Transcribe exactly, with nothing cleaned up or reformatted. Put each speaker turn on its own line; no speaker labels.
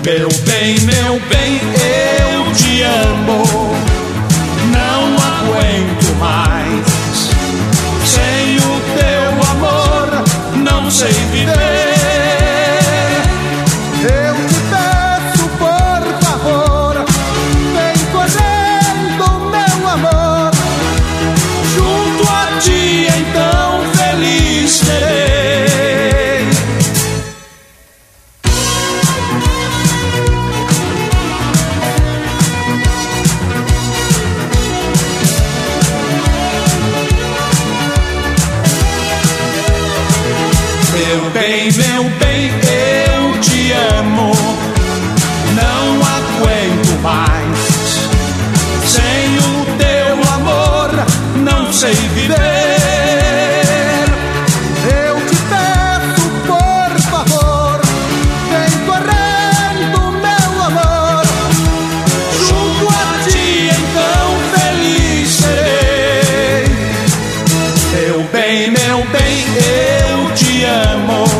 Meu bem, meu bem, eu te amo. Não aguento mais. Sem o teu amor, não sei viver.
Eu te peço, por favor, vem correndo, meu amor.
Junto a ti, então feliz serei. Meu bem, meu bem, eu te amo. Não aguento mais. Sem o teu amor, não sei viver.
Eu te peço, por favor, vem correndo, meu amor.
Junto a ti, então feliz serei. Meu bem, meu bem, eu te amo.